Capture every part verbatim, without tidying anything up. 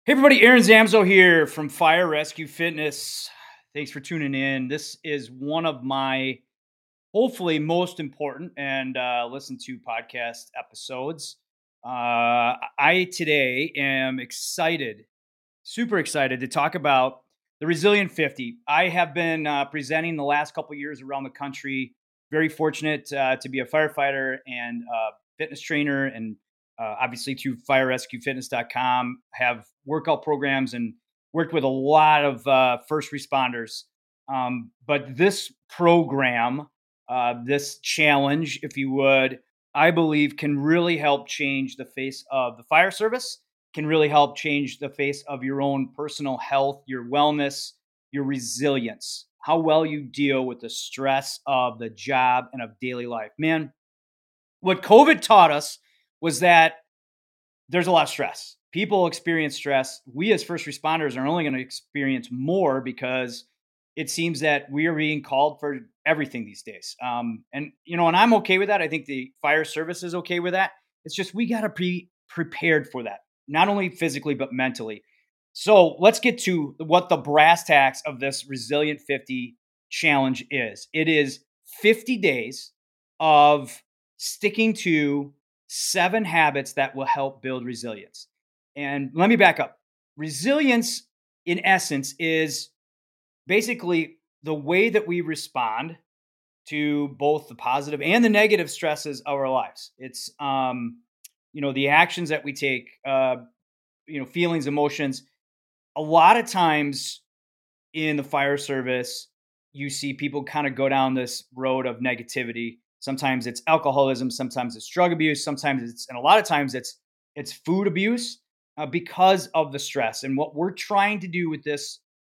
Hey everybody, Aaron Zamzo here from Fire Rescue Fitness. Thanks for tuning in. This is one of my hopefully most important and uh, listened to podcast episodes. Uh, I today am excited, super excited to talk about the Resilient fifty. I have been uh, presenting the last couple years around the country. Very fortunate uh, to be a firefighter and uh, fitness trainer, and uh, obviously through fire rescue fitness dot com have workout programs and worked with a lot of uh, first responders. Um, but this program, uh, this challenge, if you would, I believe can really help change the face of the fire service, can really help change the face of your own personal health, your wellness, your resilience, how well you deal with the stress of the job and of daily life. Man, what COVID taught us was that there's a lot of stress. People experience stress. We as first responders are only going to experience more because it seems that we are being called for everything these days. Um, and you know, and I'm okay with that. I think the fire service is okay with that. It's just we got to be prepared for that, not only physically but mentally. So let's get to what the brass tacks of this Resilient fifty challenge is. It is fifty days of sticking to seven habits that will help build resilience. And let me back up. Resilience, in essence, is basically the way that we respond to both the positive and the negative stresses of our lives. It's, um, you know, the actions that we take, uh, you know, feelings, emotions. A lot of times in the fire service, you see people kind of go down this road of negativity. Sometimes it's alcoholism, sometimes it's drug abuse, sometimes it's, and a lot of times it's it's food abuse uh, because of the stress. And what we're trying to do with this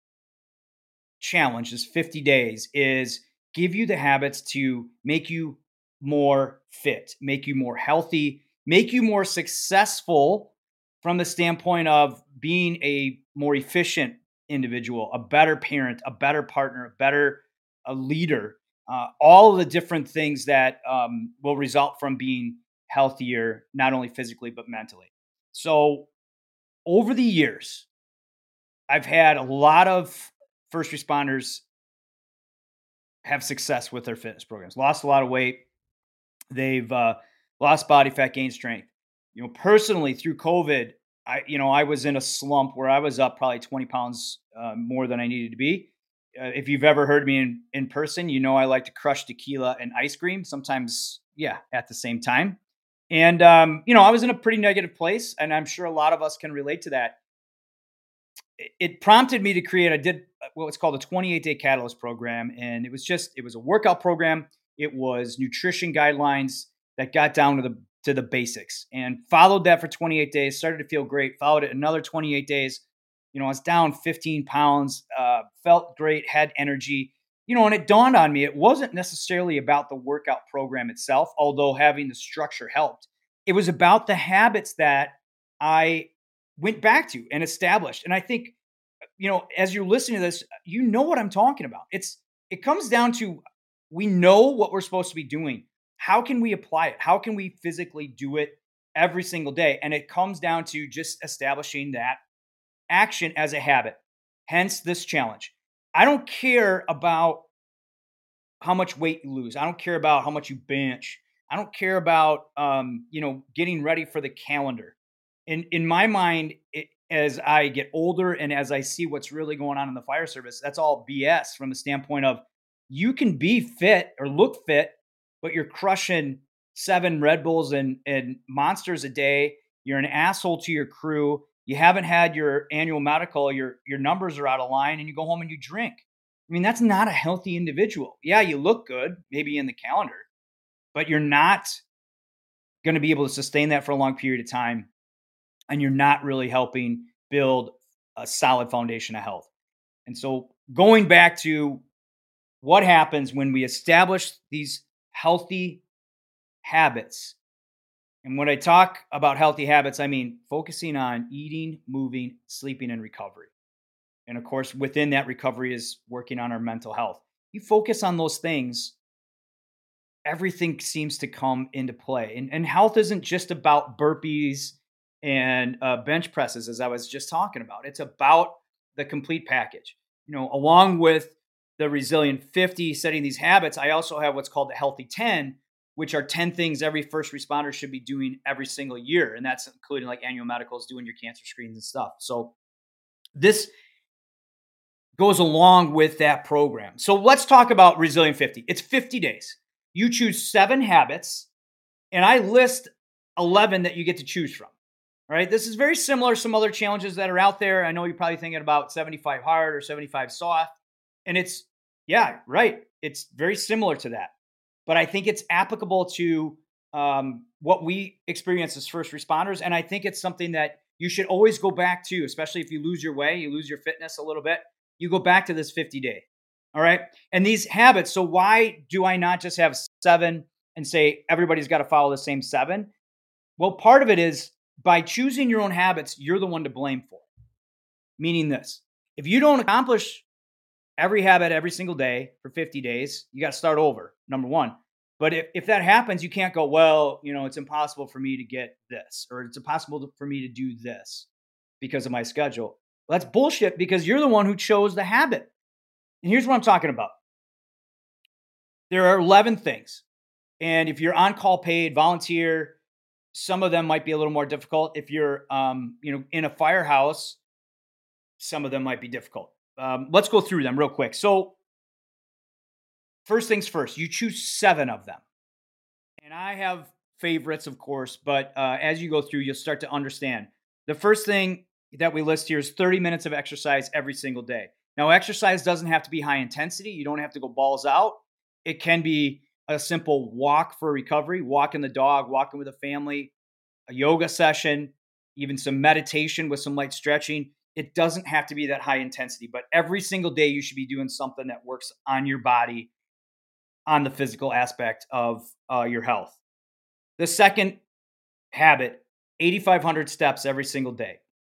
challenge, this fifty days, is give you the habits to make you more fit, make you more healthy, make you more successful from the standpoint of being a more efficient individual, a better parent, a better partner, a better a leader, uh, all of the different things that um, will result from being healthier, not only physically, but mentally. So over the years, I've had a lot of first responders have success with their fitness programs, lost a lot of weight. They've uh, lost body fat, gained strength. You know, personally through COVID, I, you know, I was in a slump where I was up probably twenty pounds uh, more than I needed to be. Uh, if you've ever heard me in, in person, you know, I like to crush tequila and ice cream sometimes. Yeah. At the same time. And, um, you know, I was in a pretty negative place, and I'm sure a lot of us can relate to that. It prompted me to create, I did what's called a twenty-eight day catalyst program. And it was just, it was a workout program. It was nutrition guidelines that got down to the, to the basics, and followed that for twenty-eight days, started to feel great, followed it another twenty-eight days. You know, I was down fifteen pounds, uh, felt great, had energy, you know, and it dawned on me, it wasn't necessarily about the workout program itself, although having the structure helped. It was about the habits that I went back to and established. And I think, you know, as you're listening to this, you know what I'm talking about. It's it comes down to, we know what we're supposed to be doing. How can we apply it? How can we physically do it every single day? And it comes down to just establishing that action as a habit. Hence this challenge. I don't care about how much weight you lose. I don't care about how much you bench. I don't care about um, you know, getting ready for the calendar. In in my mind, it, as I get older and as I see what's really going on in the fire service, that's all B S from the standpoint of, you can be fit or look fit, but you're crushing seven Red Bulls and and monsters a day. You're an asshole to your crew. You haven't had your annual medical. Your your numbers are out of line, and you go home and you drink. I mean, that's not a healthy individual. Yeah, you look good, maybe in the calendar, but you're not going to be able to sustain that for a long period of time. And you're not really helping build a solid foundation of health. And so, going back to what happens when we establish these healthy habits. And when I talk about healthy habits, I mean focusing on eating, moving, sleeping, and recovery. And of course, within that recovery is working on our mental health. You focus on those things, everything seems to come into play. And, and health isn't just about burpees and uh, bench presses, as I was just talking about. It's about the complete package. You know, along with the Resilient fifty, setting these habits, I also have what's called the Healthy ten, which are ten things every first responder should be doing every single year. And that's including like annual medicals, doing your cancer screens and stuff. So this goes along with that program. So let's talk about Resilient fifty. It's fifty days. You choose seven habits, and I list eleven that you get to choose from. All right. This is very similar to some other challenges that are out there. I know you're probably thinking about seventy-five hard or seventy-five soft. And it's, yeah, right. It's very similar to that. But I think it's applicable to um, what we experience as first responders. And I think it's something that you should always go back to, especially if you lose your way, you lose your fitness a little bit. You go back to this fifty day. All right. And these habits. So why do I not just have seven and say everybody's got to follow the same seven? Well, part of it is by choosing your own habits, you're the one to blame for it. Meaning this, if you don't accomplish every habit every single day for fifty days, you got to start over, number one. But if, if that happens, you can't go, well, you know, it's impossible for me to get this, or it's impossible to, for me to do this because of my schedule. Well, that's bullshit, because you're the one who chose the habit. And here's what I'm talking about. There are eleven things. And if you're on call paid, volunteer, some of them might be a little more difficult. If you're, um, you know, in a firehouse, some of them might be difficult. Um, let's go through them real quick. So first things first, you choose seven of them. And I have favorites, of course, but uh, as you go through, you'll start to understand. The first thing that we list here is thirty minutes of exercise every single day. Now, exercise doesn't have to be high intensity. You don't have to go balls out. It can be a simple walk for recovery, walking the dog, walking with a family, a yoga session, even some meditation with some light stretching. It doesn't have to be that high intensity, but every single day you should be doing something that works on your body, on the physical aspect of uh, your health. The second habit, eighty-five hundred steps every single day.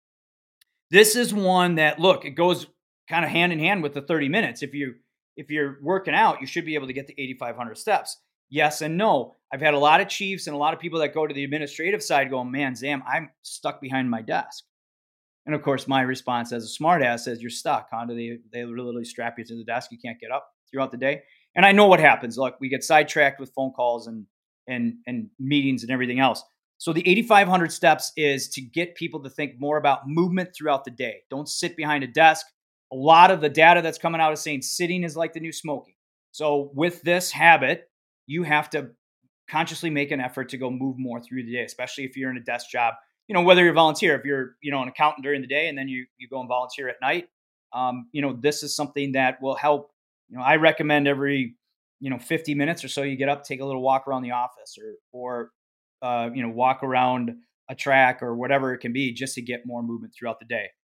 This is one that, look, it goes kind of hand in hand with the thirty minutes. If you if you're working out, you should be able to get to eighty-five hundred steps. Yes and no. I've had a lot of chiefs and a lot of people that go to the administrative side going, man, Zam, I'm stuck behind my desk. And of course, my response as a smart ass is, you're stuck, huh? They, they literally strap you to the desk. You can't get up throughout the day. And I know what happens. Look, we get sidetracked with phone calls and, and, and meetings and everything else. So the eighty-five hundred steps is to get people to think more about movement throughout the day. Don't sit behind a desk. A lot of the data that's coming out is saying sitting is like the new smoking. So with this habit, you have to consciously make an effort to go move more through the day, especially if you're in a desk job. You know, whether you're a volunteer, if you're, you know, an accountant during the day and then you, you go and volunteer at night, um, you know, this is something that will help. You know, I recommend every, you know, fifty minutes or so, you get up, take a little walk around the office, or, or, uh, you know, walk around a track or whatever it can be, just to get more movement throughout the day.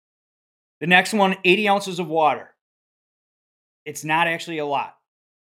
The next one, eighty ounces of water. It's not actually a lot.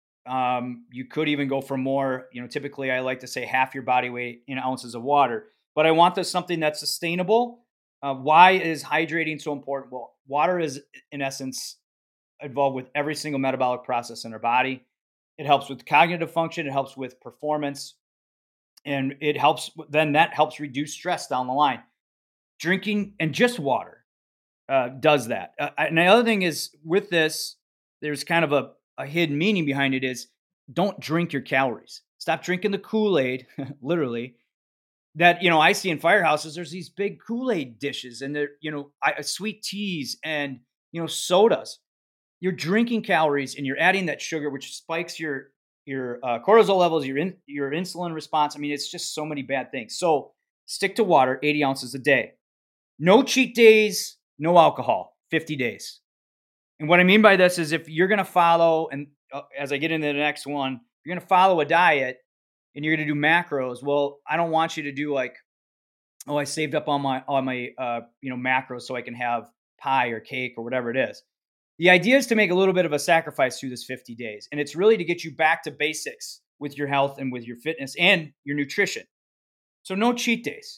Um, you could even go for more. You know, typically I like to say half your body weight in ounces of water. But I want this something that's sustainable. Uh, why is hydrating so important? Well, water is, in essence, involved with every single metabolic process in our body. It helps with cognitive function. It helps with performance. And it helps, then that helps reduce stress down the line. Drinking and just water uh, does that. Uh, and the other thing is, with this, there's kind of a, a hidden meaning behind it is, don't drink your calories. Stop drinking the Kool-Aid, literally. That, you know, I see in firehouses, there's these big Kool-Aid dishes and they're, you know, I, sweet teas and, you know, sodas. You're drinking calories and you're adding that sugar, which spikes your, your uh, cortisol levels, your, in, your insulin response. I mean, it's just so many bad things. So stick to water, eighty ounces a day. No cheat days, no alcohol, fifty days. And what I mean by this is, if you're going to follow, and uh, as I get into the next one, you're going to follow a diet, and you're going to do macros. Well, I don't want you to do like, oh, I saved up on my, on my, uh, you know, macros so I can have pie or cake or whatever it is. The idea is to make a little bit of a sacrifice through this fifty days. And it's really to get you back to basics with your health and with your fitness and your nutrition. So no cheat days,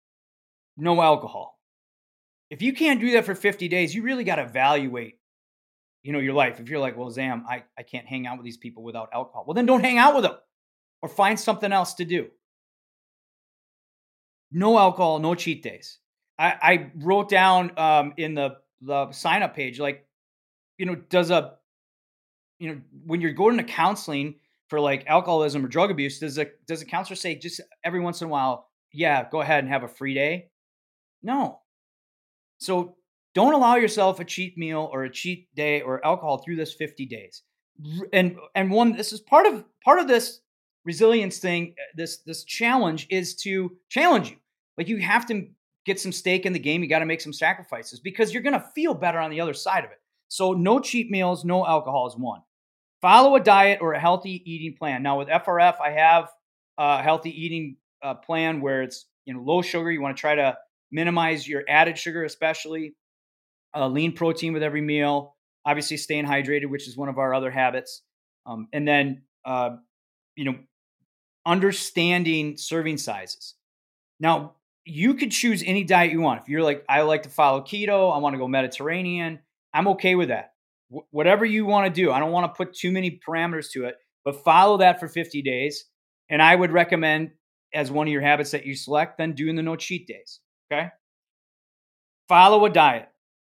no alcohol. If you can't do that for fifty days, you really got to evaluate, you know, your life. If you're like, well, Zam, I, I can't hang out with these people without alcohol. Well, then don't hang out with them. Or find something else to do. No alcohol, no cheat days. I, I wrote down um, in the the sign up page, like, you know, does a you know when you're going to counseling for like alcoholism or drug abuse, does a does a counselor say just every once in a while, yeah, go ahead and have a free day? No. So don't allow yourself a cheat meal or a cheat day or alcohol through this fifty days. R- And and one this is part of part of this resilience thing, uh, this this challenge is to challenge you. Like you have to get some stake in the game, you got to make some sacrifices because you're going to feel better on the other side of it. So no cheat meals, no alcohol is one. Follow a diet or a healthy eating plan. Now with F R F, I have a healthy eating uh, plan where it's you know low sugar. You want to try to minimize your added sugar, especially uh, lean protein with every meal. Obviously, staying hydrated, which is one of our other habits, um, and then uh, you know understanding serving sizes. Now, you could choose any diet you want. If you're like, I like to follow keto, I want to go Mediterranean, I'm okay with that. Wh- whatever you want to do. I don't want to put too many parameters to it, but follow that for fifty days. And I would recommend, as one of your habits that you select, then doing the no cheat days. Okay. Follow a diet.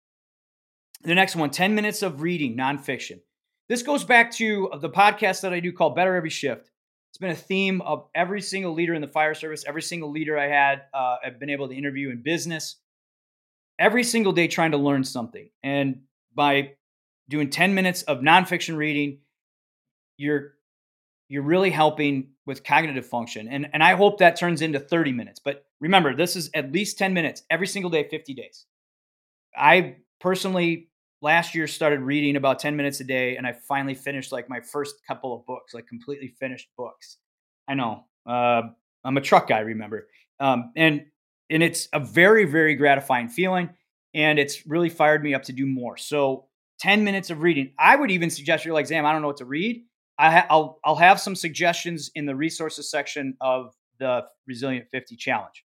The next one, ten minutes of reading nonfiction. This goes back to the podcast that I do called Better Every Shift. It's been a theme of every single leader in the fire service, every single leader I had, uh, I've been able to interview in business, every single day trying to learn something. And by doing ten minutes of nonfiction reading, you're you're really helping with cognitive function. And, and I hope that turns into thirty minutes. But remember, this is at least ten minutes every single day, fifty days. I personally last year started reading about ten minutes a day, and I finally finished like my first couple of books, like completely finished books. I know. Uh, I'm a truck guy, remember. Um, and and it's a very, very gratifying feeling. And it's really fired me up to do more. So ten minutes of reading. I would even suggest you're like, Zam, I don't know what to read. I ha- I'll I'll have some suggestions in the resources section of the Resilient fifty Challenge.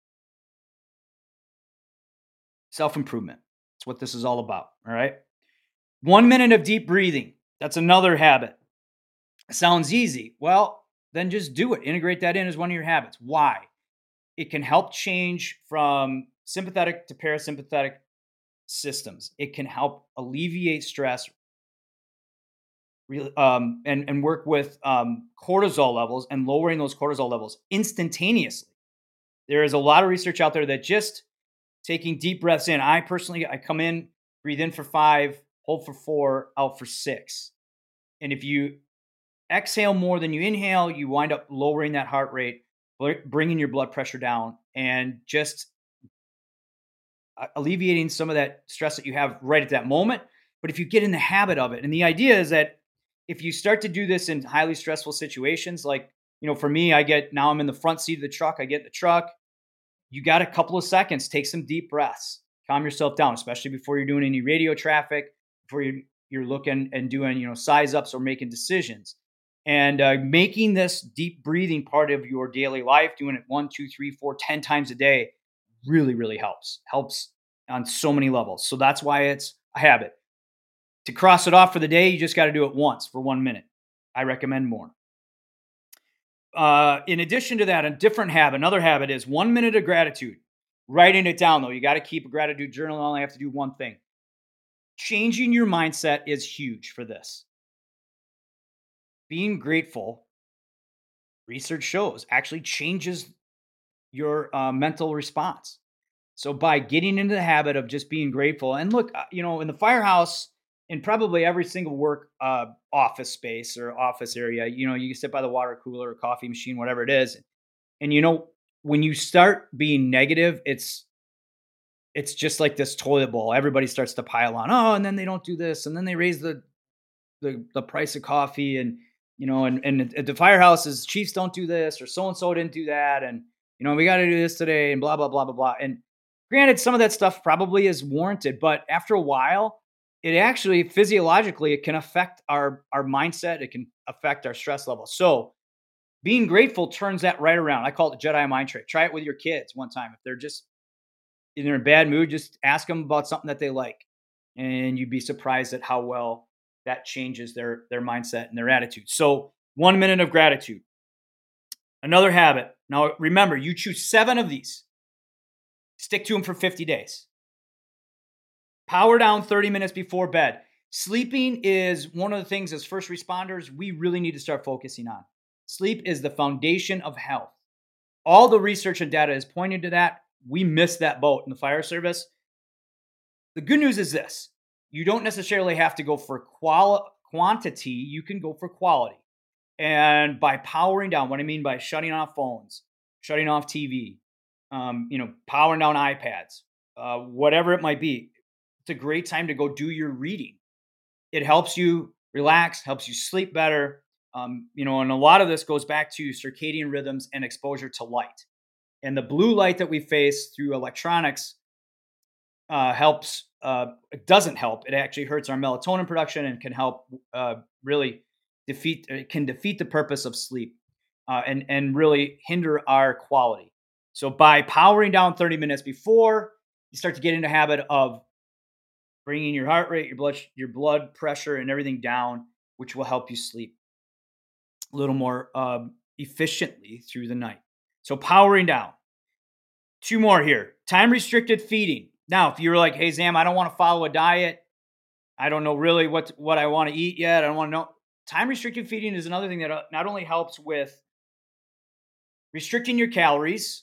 Self improvement. That's what this is all about. All right. One minute of deep breathing. That's another habit. Sounds easy. Well, then just do it. Integrate that in as one of your habits. Why? It can help change from sympathetic to parasympathetic systems. It can help alleviate stress um, and, and work with um, cortisol levels and lowering those cortisol levels instantaneously. There is a lot of research out there that just taking deep breaths in. I personally, I come in, breathe in for five, hold for four, out for six. And if you exhale more than you inhale, you wind up lowering that heart rate, bringing your blood pressure down, and just uh, alleviating some of that stress that you have right at that moment. But if you get in the habit of it, and the idea is that if you start to do this in highly stressful situations, like, you know, for me, I get now I'm in the front seat of the truck, I get in the truck, you got a couple of seconds, take some deep breaths, calm yourself down, especially before you're doing any radio traffic, before you're, you're looking and doing, you know, size ups or making decisions. And uh, making this deep breathing part of your daily life, doing it one, two, three, four, ten times a day, really, really helps. Helps on so many levels. So that's why it's a habit. To cross it off for the day, you just got to do it once for one minute. I recommend more. Uh, in addition to that, a different habit, another habit is one minute of gratitude. Writing it down, though. You got to keep a gratitude journal. You only have to do one thing. Changing your mindset is huge for this. Being grateful, research shows, actually changes your uh, mental response. So by getting into the habit of just being grateful, and look, uh, you know, in the firehouse, in probably every single work uh, office space or office area, you know, you can sit by the water cooler or coffee machine, whatever it is, and you know, when you start being negative, it's it's just like this toilet bowl. Everybody starts to pile on. Oh, and then they don't do this, and then they raise the the, the price of coffee, and you know, and and at the firehouses, chiefs don't do this, or so and so didn't do that, and you know, we got to do this today, and blah blah blah blah blah. And granted, some of that stuff probably is warranted, but after a while, it actually physiologically it can affect our our mindset. It can affect our stress level. So being grateful turns that right around. I call it the Jedi mind trick. Try it with your kids one time. If they're just in a bad mood, just ask them about something that they like, and you'd be surprised at how well that changes their their mindset and their attitude. So, one minute of gratitude. Another habit. Now, remember, you choose seven of these. Stick to them for fifty days. Power down thirty minutes before bed. Sleeping is one of the things as first responders we really need to start focusing on. Sleep is the foundation of health. All the research and data is pointing to that. We missed that boat in the fire service. The good news is this. You don't necessarily have to go for quali- quantity. You can go for quality. And by powering down, what I mean by shutting off phones, shutting off T V, um, you know, powering down iPads, uh, whatever it might be, it's a great time to go do your reading. It helps you relax, helps you sleep better. Um, you know, and a lot of this goes back to circadian rhythms and exposure to light. And the blue light that we face through electronics uh, helps, uh, it doesn't help. It actually hurts our melatonin production and can help uh, really defeat, it can defeat the purpose of sleep uh, and, and really hinder our quality. So by powering down thirty minutes before, you start to get into a habit of bringing your heart rate, your blood, your blood pressure, and everything down, which will help you sleep a little more um, efficiently through the night. So powering down. Two more here. Time restricted feeding. Now, if you're like, hey, Zam, I don't want to follow a diet. I don't know really what, what I want to eat yet. I don't want to know. Time restricted feeding is another thing that uh, not only helps with restricting your calories,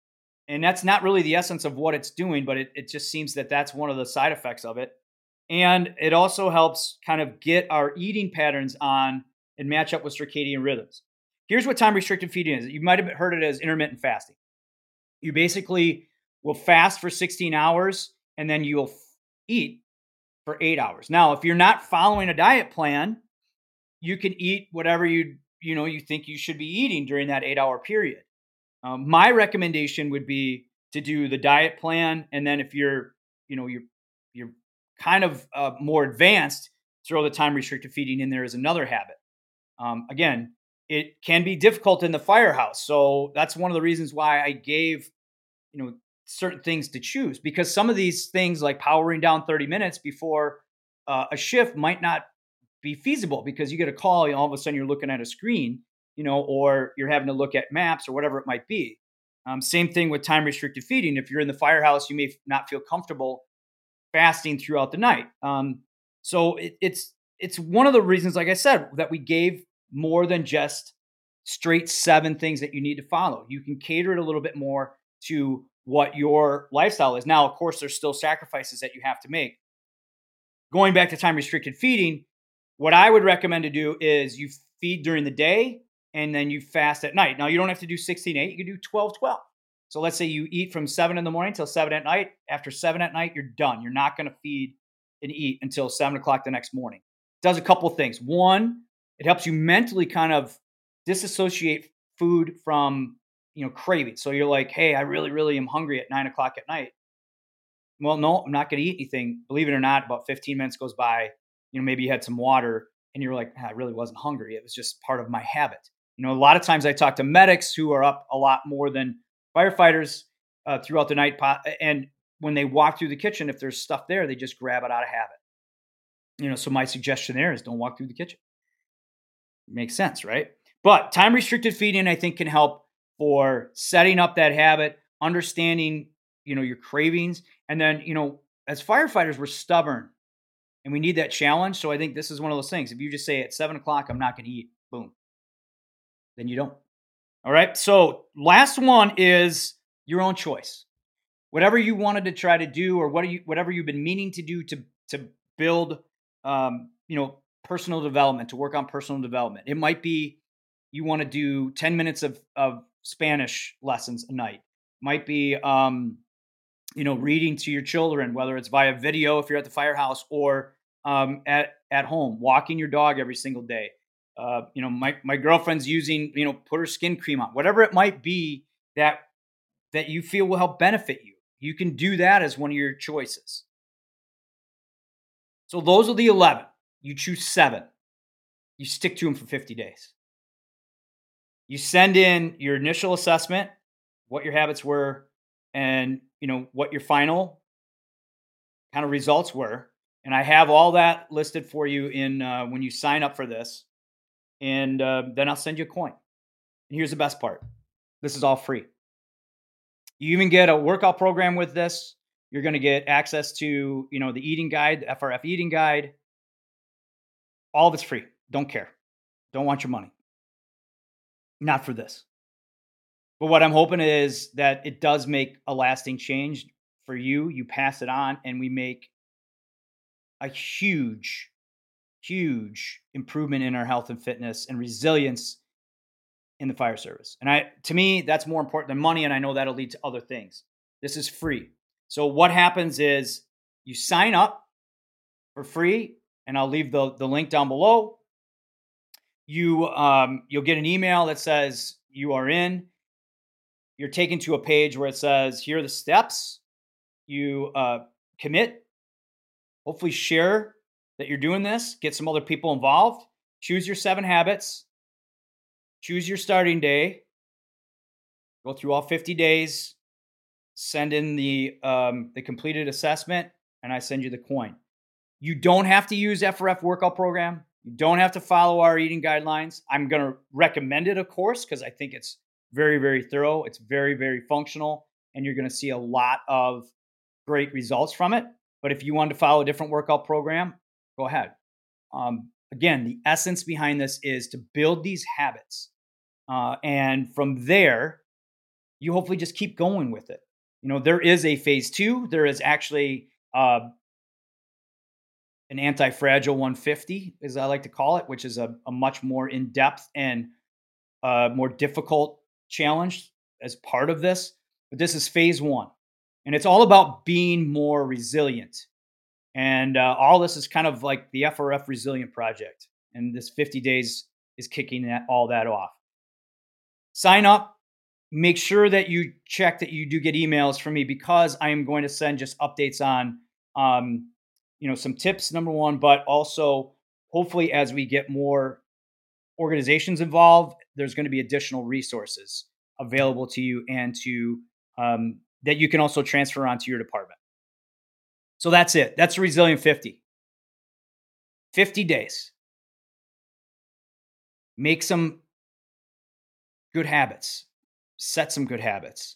and that's not really the essence of what it's doing, but it, it just seems that that's one of the side effects of it. And it also helps kind of get our eating patterns on and match up with circadian rhythms. Here's what time restricted feeding is. You might have heard it as intermittent fasting. You basically will fast for sixteen hours and then you'll eat for eight hours. Now, if you're not following a diet plan, you can eat whatever you you know you think you should be eating during that eight hour period. Um, my recommendation would be to do the diet plan, and then if you're you know you're you're kind of uh, more advanced, throw the time restricted feeding in there as another habit. Um, again, it can be difficult in the firehouse, so that's one of the reasons why I gave you know certain things to choose, because some of these things like powering down thirty minutes before uh, a shift might not be feasible because you get a call and all of a sudden you're looking at a screen, you know, or you're having to look at maps or whatever it might be. Um, same thing with time restricted feeding. If you're in the firehouse, you may not feel comfortable fasting throughout the night. Um, so it, it's it's one of the reasons, like I said, that we gave more than just straight seven things that you need to follow. You can cater it a little bit more to what your lifestyle is. Now, of course, there's still sacrifices that you have to make. Going back to time restricted feeding, what I would recommend to do is you feed during the day and then you fast at night. Now, you don't have to do sixteen eight. You can do twelve twelve. So let's say you eat from seven in the morning till seven at night. After seven at night, you're done. You're not going to feed and eat until seven o'clock the next morning. It does a couple of things. One, it helps you mentally kind of disassociate food from, you know, craving. So you're like, hey, I really, really am hungry at nine o'clock at night. Well, no, I'm not going to eat anything. Believe it or not, about fifteen minutes goes by. You know, maybe you had some water and you're like, ah, I really wasn't hungry. It was just part of my habit. You know, a lot of times I talk to medics who are up a lot more than firefighters uh, throughout the night. And when they walk through the kitchen, if there's stuff there, they just grab it out of habit. You know, so my suggestion there is don't walk through the kitchen. Makes sense, right? But time restricted feeding, I think, can help for setting up that habit, understanding, you know, your cravings. And then, you know, as firefighters, we're stubborn and we need that challenge. So I think this is one of those things. If you just say at seven o'clock, I'm not going to eat, boom, then you don't. All right. So last one is your own choice. Whatever you wanted to try to do, or what are you, whatever you've been meaning to do to to build, um, you know, personal development, to work on personal development. It might be you want to do ten minutes of of Spanish lessons a night. Might be, um, you know, reading to your children, whether it's via video if you're at the firehouse, or um, at at home, walking your dog every single day. Uh, you know, my my girlfriend's using, you know, put her skin cream on, whatever it might be that that you feel will help benefit you. You can do that as one of your choices. So those are the eleven. You choose seven. You stick to them for fifty days. You send in your initial assessment, what your habits were, and you know what your final kind of results were. And I have all that listed for you in uh, when you sign up for this. And uh, then I'll send you a coin. And here's the best part: this is all free. You even get a workout program with this. You're going to get access to, you know, the eating guide, the F R F eating guide. All of it's free. Don't care. Don't want your money. Not for this. But what I'm hoping is that it does make a lasting change for you. You pass it on, and we make a huge, huge improvement in our health and fitness and resilience in the fire service. And I, to me, that's more important than money. And I know that'll lead to other things. This is free. So what happens is you sign up for free, and I'll leave the, the link down below. You, um, you'll get an email that says you are in. You're taken to a page where it says, here are the steps. You uh, commit, hopefully share that you're doing this, get some other people involved, choose your seven habits, choose your starting day, go through all fifty days, send in the um, the completed assessment, and I send you the coin. You don't have to use F R F workout program. You don't have to follow our eating guidelines. I'm going to recommend it, of course, because I think it's very, very thorough. It's very, very functional, and you're going to see a lot of great results from it. But if you want to follow a different workout program, go ahead. Um, again, the essence behind this is to build these habits. Uh, and from there, you hopefully just keep going with it. You know, there is a phase two. There is actually uh, an anti-fragile one fifty, as I like to call it, which is a, a much more in-depth and uh, more difficult challenge as part of this. But this is phase one. And it's all about being more resilient. And uh, all this is kind of like the F R F Resilient Project. And this fifty days is kicking that, all that off. Sign up. Make sure that you check that you do get emails from me, because I am going to send just updates on, um, you know, some tips, number one, but also hopefully as we get more organizations involved, there's going to be additional resources available to you and to um, that you can also transfer onto your department. So that's it. That's a Resilient fifty. fifty days. Make some good habits. Set some good habits.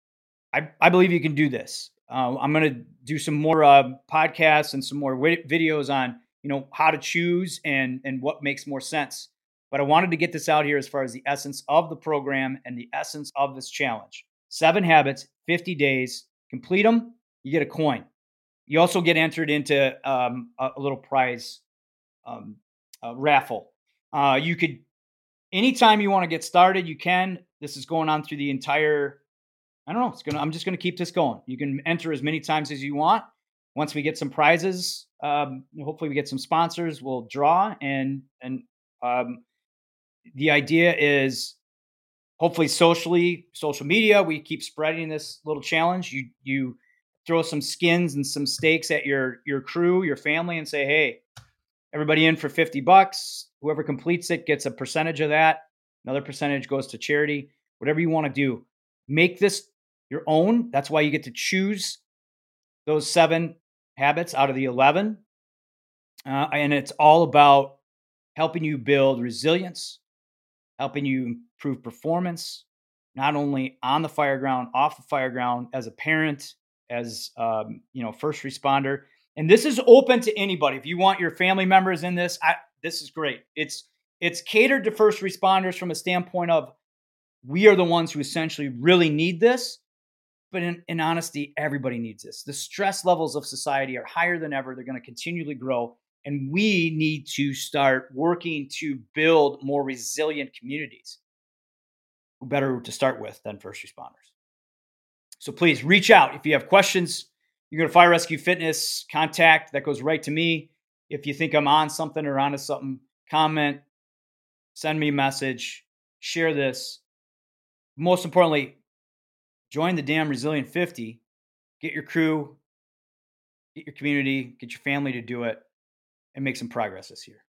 I, I believe you can do this. Uh, I'm going to do some more uh, podcasts and some more wi- videos on, you know, how to choose and and what makes more sense. But I wanted to get this out here as far as the essence of the program and the essence of this challenge. Seven habits, fifty days. Complete them, you get a coin. You also get entered into um, a, a little prize um, uh, raffle. Uh, you could, anytime you want to get started, you can. This is going on through the entire, I don't know, it's gonna, I'm just going to keep this going. You can enter as many times as you want. Once we get some prizes, um, hopefully we get some sponsors, we'll draw. And, and um, the idea is hopefully socially, social media, we keep spreading this little challenge. You, you throw some skins and some steaks at your, your crew, your family, and say, hey, everybody in for fifty bucks. Whoever completes it gets a percentage of that. Another percentage goes to charity. Whatever you want to do, make this your own. That's why you get to choose those seven habits out of the eleven. Uh, and it's all about helping you build resilience, helping you improve performance, not only on the fire ground, off the fire ground, as a parent, as um, you know, first responder. And this is open to anybody. If you want your family members in this, I, this is great. It's it's catered to first responders from a standpoint of we are the ones who essentially really need this. But in, in honesty, everybody needs this. The stress levels of society are higher than ever. They're going to continually grow. And we need to start working to build more resilient communities. Who better to start with than first responders? So please reach out. If you have questions, you go to Fire Rescue Fitness, contact, that goes right to me. If you think I'm on something or onto something, comment, send me a message, share this. Most importantly, join the damn Resilient fifty. Get your crew, get your community, get your family to do it, and make some progress this year.